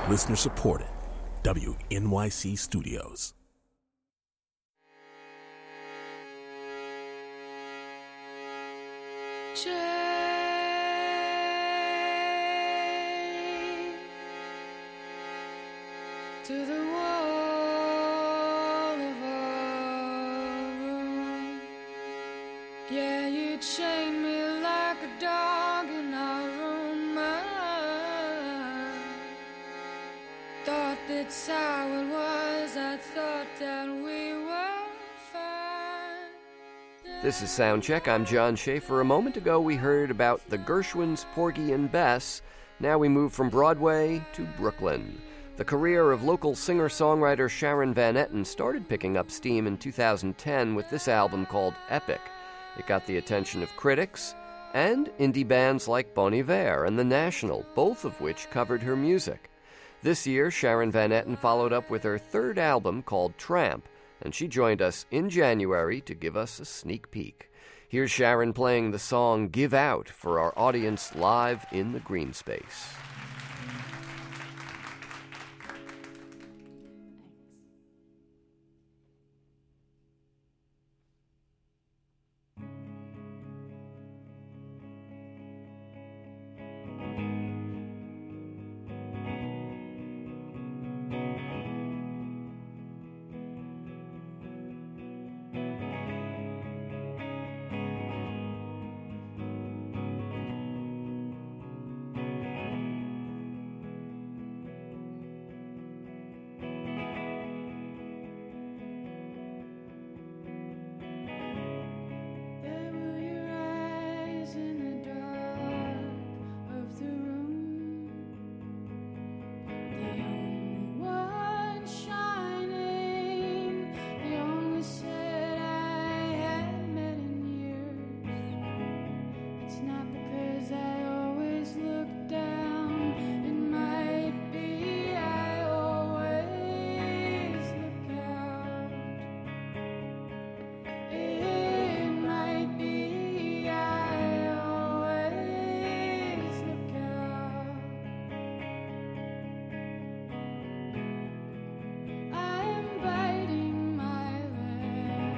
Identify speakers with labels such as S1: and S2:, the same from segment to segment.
S1: Listener supported. WNYC Studios.
S2: To the wall of our room. Yeah, you chained me like a dog in our room. I thought that's how it was. I thought that we were fine.
S3: This is Soundcheck. I'm John Schaefer. A moment ago we heard about the Gershwins, Porgy and Bess. Now we move from Broadway to Brooklyn. The career of local singer-songwriter Sharon Van Etten started picking up steam in 2010 with this album called Epic. It got the attention of critics and indie bands like Bon Iver and The National, both of which covered her music. This year, Sharon Van Etten followed up with her third album called Tramp, and she joined us in January to give us a sneak peek. Here's Sharon playing the song Give Out for our audience live in the green space.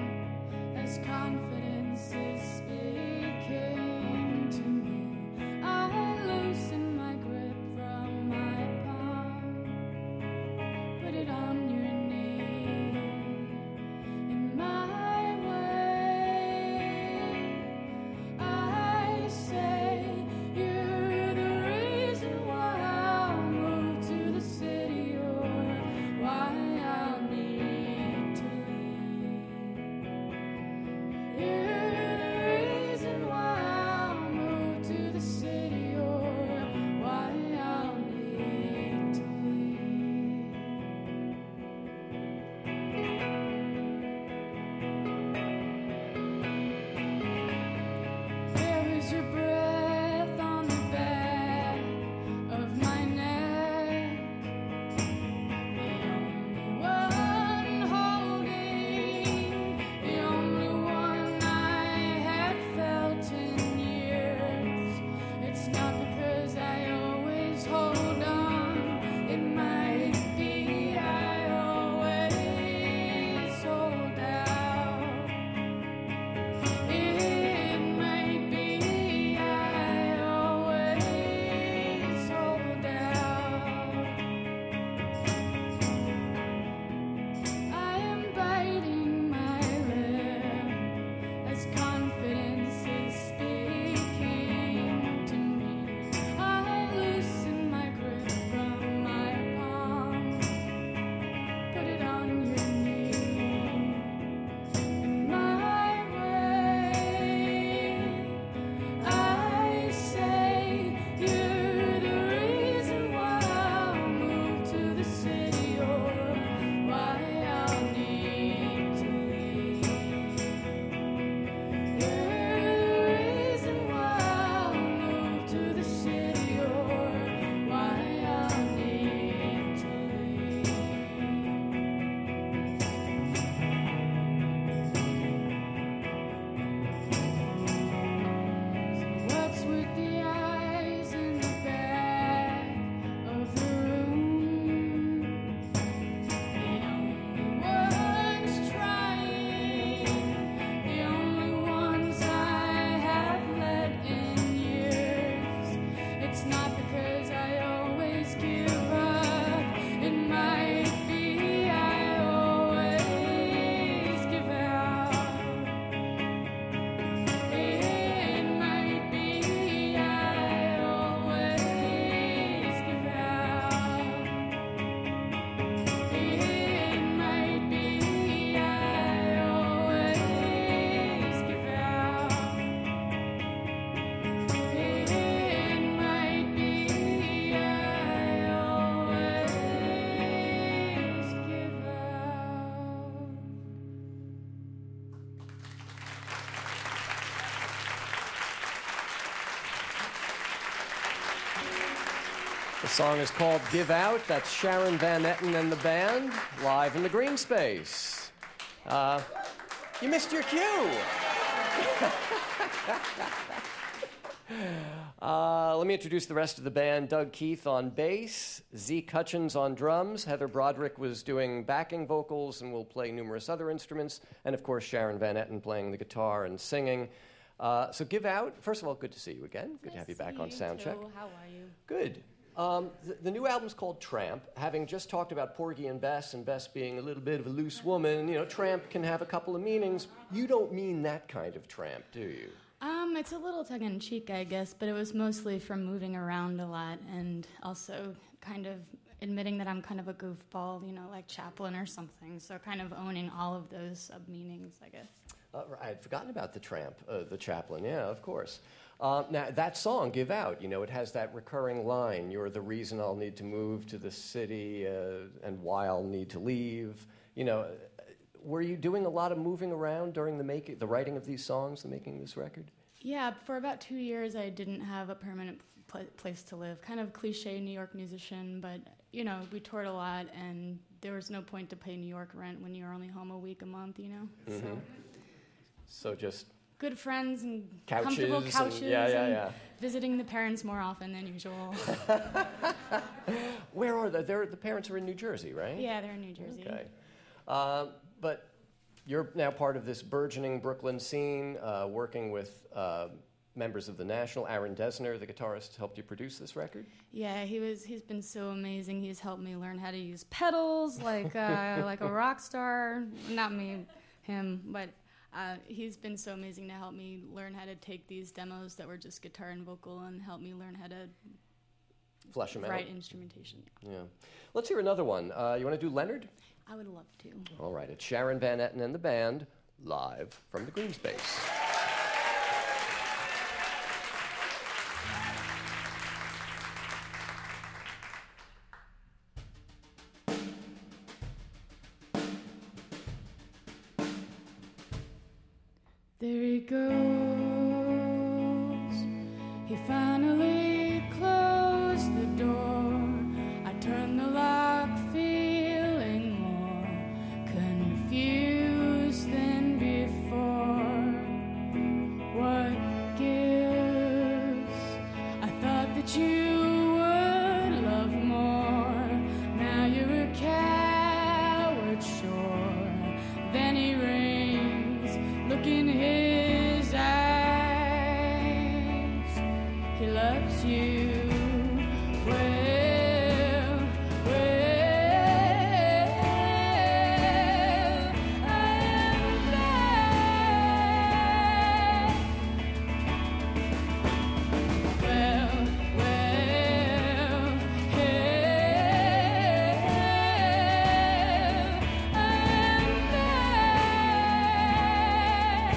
S2: Confidence is speaking to me.
S3: The song is called Give Out. That's Sharon Van Etten and the band, live in the green space. You missed your cue. Let me introduce the rest of the band. Doug Keith on bass, Zeke Hutchins on drums, Heather Broderick was doing backing vocals and will play numerous other instruments, and of course Sharon Van Etten playing the guitar and singing. So Give Out, first of all, good to see you again. Good to have you back on Soundcheck.
S4: How are you?
S3: Good. The new album's called Tramp. Having just talked about Porgy and Bess being a little bit of a loose woman, you know, tramp can have a couple of meanings. You don't mean that kind of tramp, do you?
S4: It's a little tongue-in-cheek, I guess, but it was mostly from moving around a lot and also kind of admitting that I'm kind of a goofball, you know, like Chaplin or something. So kind of owning all of those sub-meanings, I guess.
S3: I had forgotten about the tramp, the Chaplin, yeah, of course. Now, that song, Give Out, you know, it has that recurring line, you're the reason I'll need to move to the city and why I'll need to leave. You know, were you doing a lot of moving around during the writing of these songs, the making of this record?
S4: Yeah, for about 2 years I didn't have a permanent place to live. Kind of cliche New York musician, but, you know, we toured a lot and there was no point to pay New York rent when you're only home a week a month, you know?
S3: Mm-hmm. So just...
S4: good friends and
S3: couches
S4: comfortable couches
S3: and
S4: visiting the parents more often than usual.
S3: Where are they? The parents are in New Jersey, right?
S4: Yeah, they're in New Jersey.
S3: Okay. But you're now part of this burgeoning Brooklyn scene, working with members of The National. Aaron Dessner, the guitarist, helped you produce this record?
S4: Yeah, he's been so amazing. He's helped me learn how to use pedals like a rock star. Not me, him, but... he's been so amazing to help me learn how to take these demos that were just guitar and vocal and help me learn how to
S3: flesh them out.
S4: Write instrumentation.
S3: Yeah. Let's hear another one. You want to do Leonard?
S4: I would love to.
S3: All right. It's Sharon Van Etten and the band, live from the green space.
S2: There he goes. He finally closed the door. I turned the lock, feeling more confused than before. What gives? I thought that you would love more. Now you're a coward, sure. Then he rings. Look in his eyes, he loves you. Well, I am glad. Well, I am glad.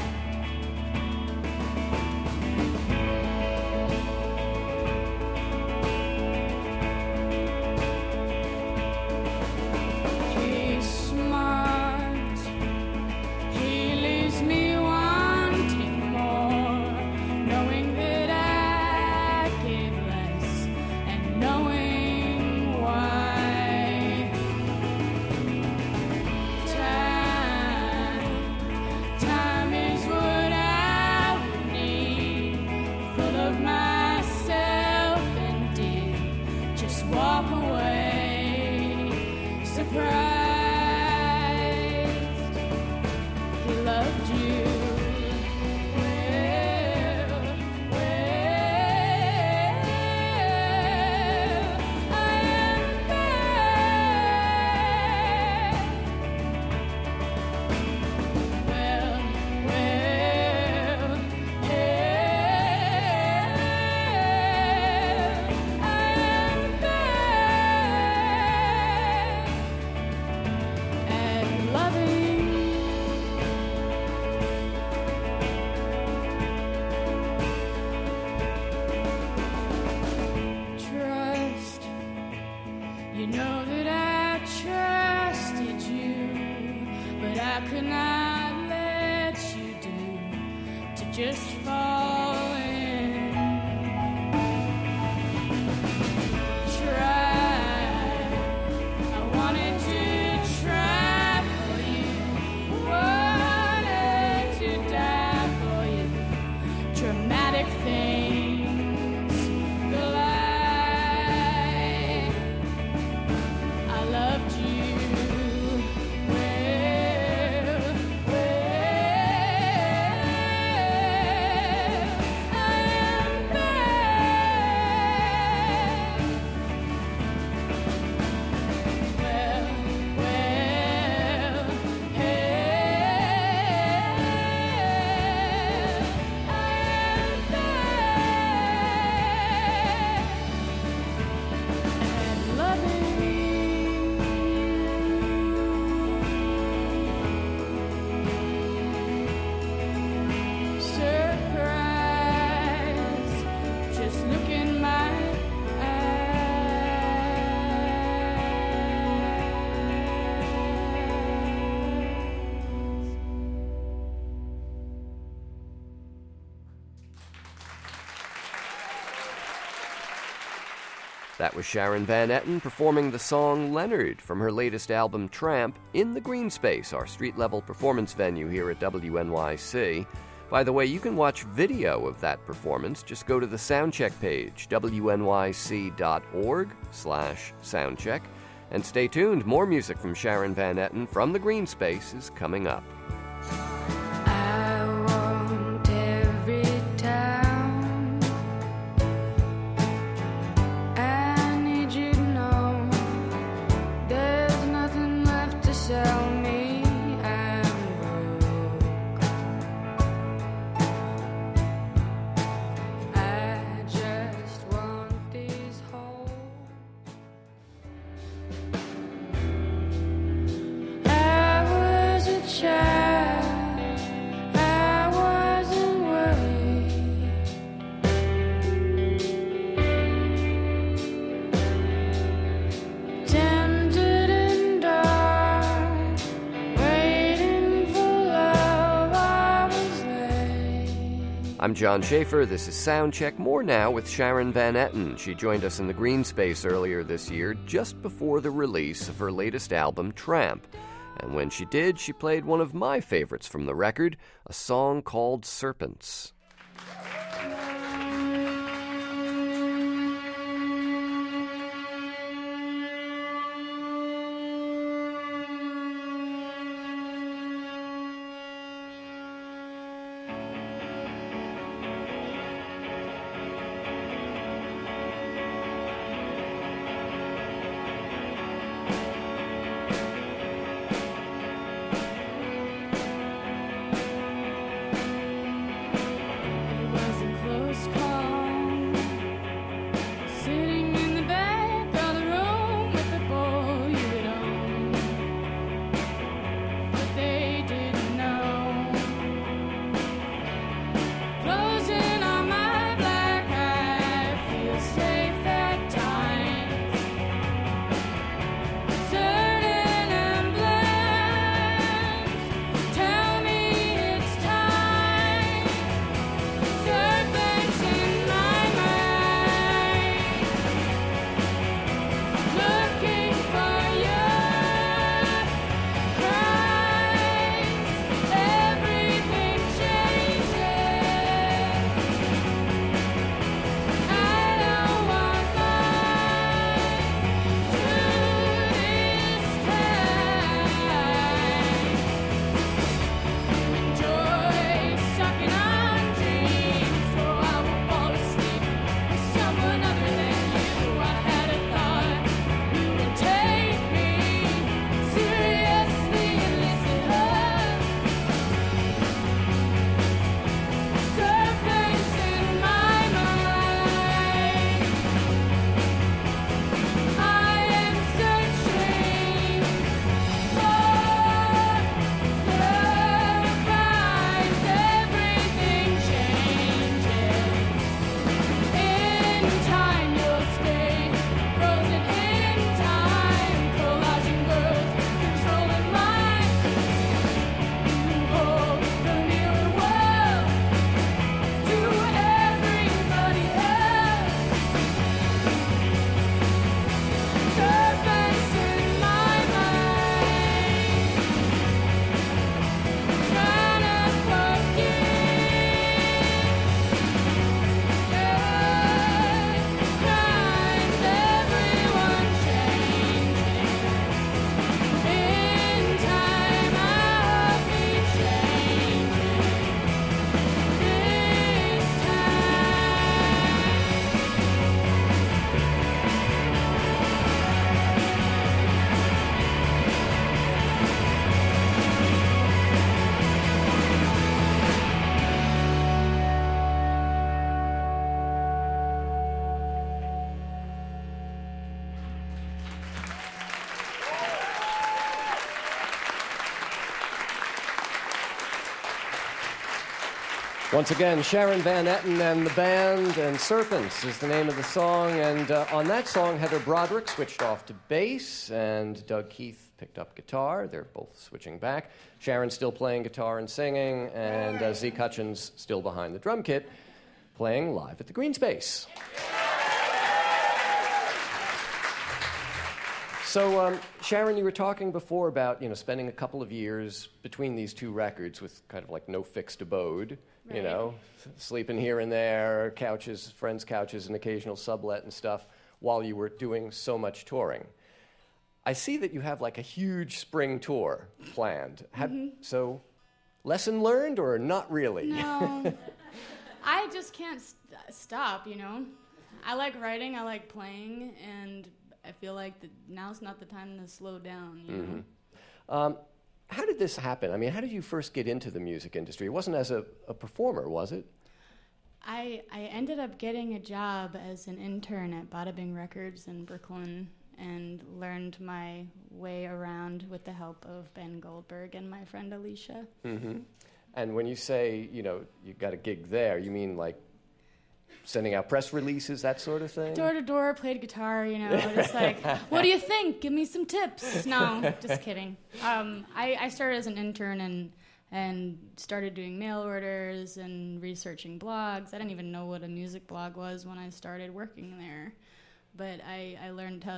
S3: That was Sharon Van Etten performing the song Leonard from her latest album Tramp in the Green Space, our street-level performance venue here at WNYC. By the way, you can watch video of that performance. Just go to the Soundcheck page, wnyc.org/soundcheck. And stay tuned, more music from Sharon Van Etten from the Green Space is coming up. I'm John Schaefer. This is Soundcheck. More now with Sharon Van Etten. She joined us in the Green Space earlier this year, just before the release of her latest album, Tramp. And when she did, she played one of my favorites from the record, a song called Serpents. Once again, Sharon Van Etten and the band, and Serpents is the name of the song. And on that song, Heather Broderick switched off to bass, and Doug Keith picked up guitar. They're both switching back. Sharon's still playing guitar and singing, and Zeke Hutchins still behind the drum kit, playing live at the Green Space. So, Sharon, you were talking before about, spending a couple of years between these two records with kind of like no fixed abode,
S4: Right.
S3: sleeping here and there, couches, friends' couches, and occasional sublet and stuff, while you were doing so much touring. I see that you have like a huge spring tour planned. So, lesson learned or not really?
S4: No, I just can't stop, I like writing, I like playing, and I feel like now's not the time to slow down,
S3: How did this happen? I mean, how did you first get into the music industry? It wasn't as a performer, was it?
S4: I ended up getting a job as an intern at Bada Bing Records in Brooklyn and learned my way around with the help of Ben Goldberg and my friend Alicia.
S3: Mm-hmm. And when you say, you got a gig there, you mean like sending out press releases, that sort of thing?
S4: Door to door, played guitar, just like, what do you think? Give me some tips. No, just kidding. I started as an intern and started doing mail orders and researching blogs. I didn't even know what a music blog was when I started working there. But I learned how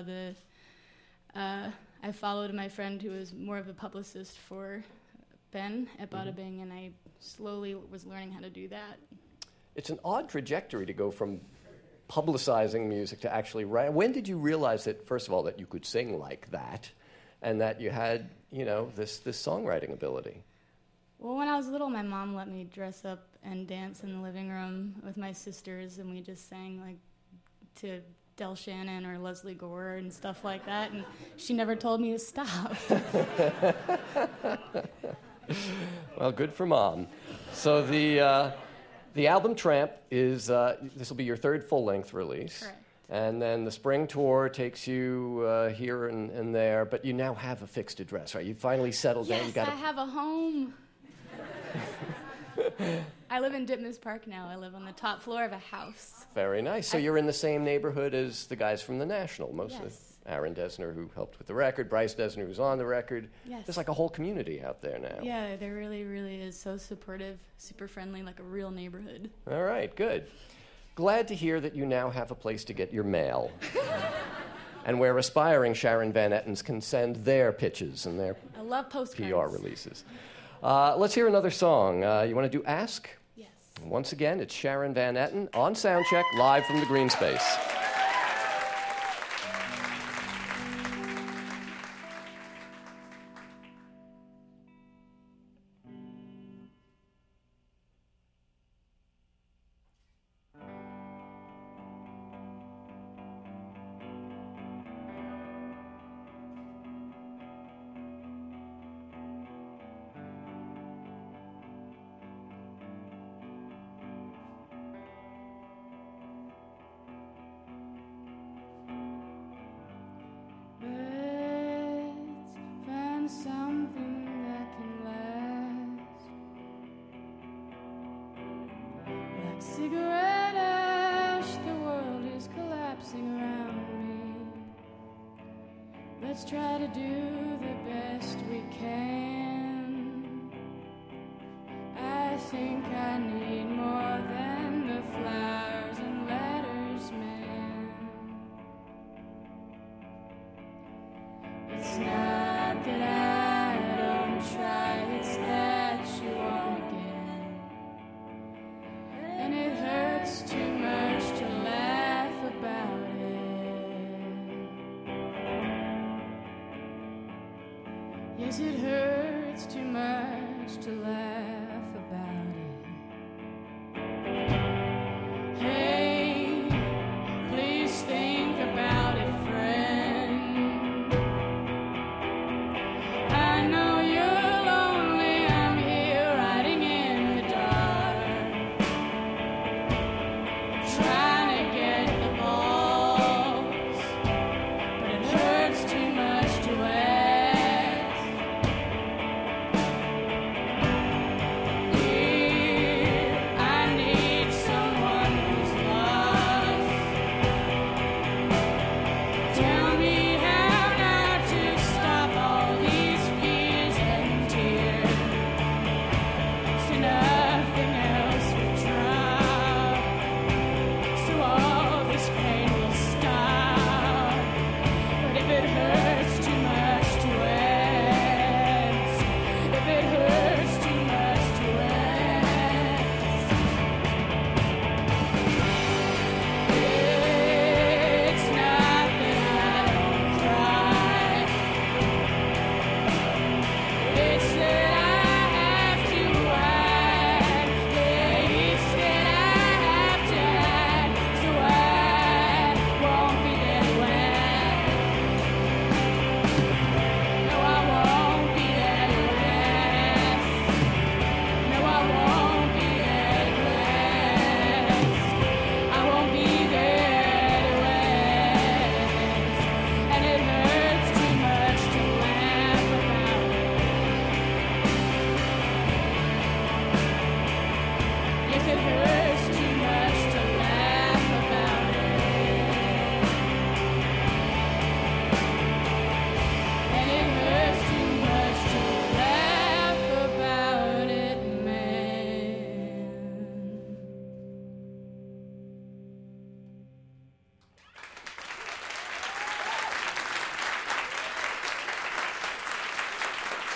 S4: I followed my friend who was more of a publicist for Ben at Bada Bing, and I slowly was learning how to do that.
S3: It's an odd trajectory to go from publicizing music to actually write. When did you realize that, first of all, that you could sing like that, and that you had, this songwriting ability?
S4: Well, when I was little, my mom let me dress up and dance in the living room with my sisters, and we just sang like to Del Shannon or Leslie Gore and stuff like that, and she never told me to stop.
S3: Well, good for Mom. So the album Tramp is, this will be your third full-length release.
S4: Correct.
S3: And then the spring tour takes you here and there, but you now have a fixed address, right? You finally settled down.
S4: Yes, I have a home. I live in Ditmas Park now. I live on the top floor of a house.
S3: Very nice. So you're in the same neighborhood as the guys from The National, mostly.
S4: Yes.
S3: Aaron Dessner, who helped with the record, Bryce Dessner, who's on the record.
S4: Yes.
S3: There's like a whole community out there now.
S4: Yeah, there really, really is. So supportive, super friendly, like a real neighborhood.
S3: All right, good. Glad to hear that you now have a place to get your mail. And where aspiring Sharon Van Ettens can send their pitches and their
S4: I love postcards.
S3: PR releases. Let's hear another song. You want to do Ask?
S4: Yes.
S3: Once again, it's Sharon Van Etten on Soundcheck, live from the Green Space.
S2: Cigarette ash, the world is collapsing around me. Let's try to do the best we can. I think I need more than the flowers and letters, man. It's not that I don't try, it's that you won't again. And it hurts too much to laugh about it. Yes, it hurts too much to laugh about it. Hey, please think about it, friend. I know you're lonely, I'm here riding in the dark, trying to get the balls, but it hurts too much to ask.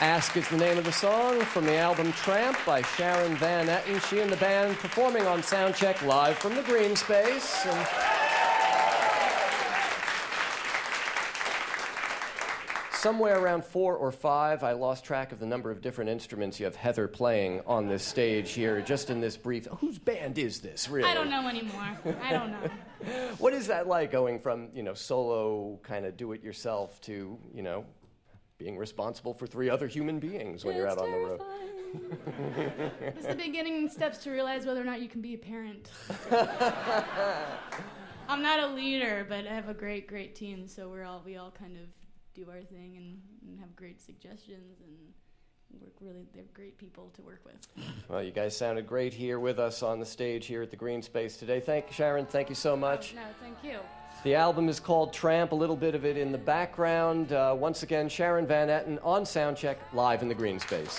S5: Ask is the name of the song from the album Tramp by Sharon Van Etten. She and the band performing on Soundcheck live from the Green Space. And somewhere around 4 or 5, I lost track of the number of different instruments you have Heather playing on this stage here, just in this brief. Whose band is this, really?
S4: I don't know anymore. I don't know.
S5: What is that like, going from, solo kind of do-it-yourself to, being responsible for 3 other human beings when you're out on the road?
S4: It's the beginning steps to realize whether or not you can be a parent. I'm not a leader, but I have a great, great team, so we all kind of do our thing and have great suggestions, and they're great people to work with.
S5: Well, you guys sounded great here with us on the stage here at the Green Space today. Thank you, Sharon. Thank you so much.
S4: No, thank you.
S5: The album is called Tramp, a little bit of it in the background. Once again, Sharon Van Etten on Soundcheck, live in the Green Space.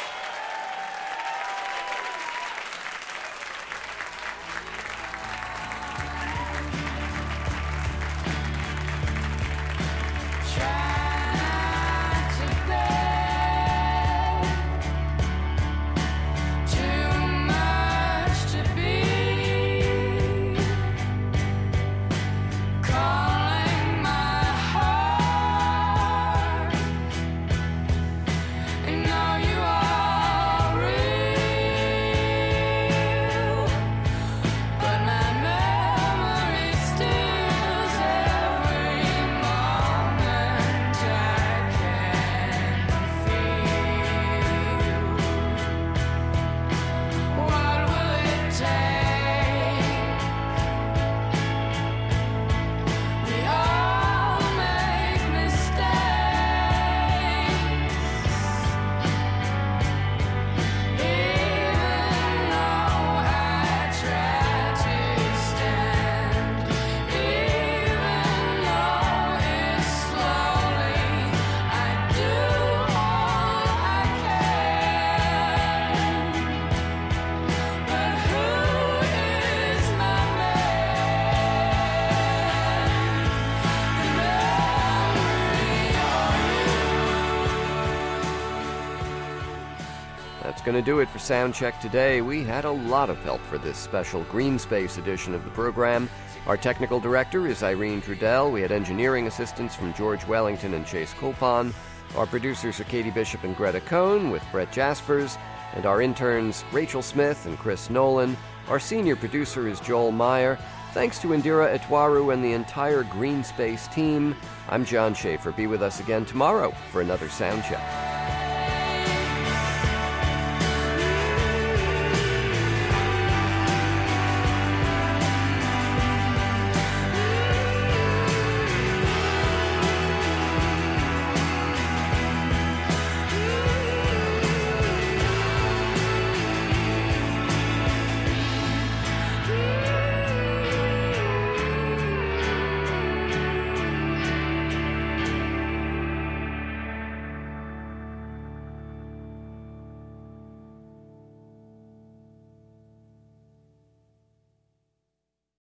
S5: Going to do it for Soundcheck today. We had a lot of help for this special Green Space edition of the program. Our technical director is Irene Trudell. We had engineering assistance from George Wellington and Chase Colpon. Our producers are Katie Bishop and Greta Cohn with Brett Jaspers. And our interns, Rachel Smith and Chris Nolan. Our senior producer is Joel Meyer. Thanks to Indira Etwaru and the entire Green Space team. I'm John Schaefer. Be with us again tomorrow for another Soundcheck.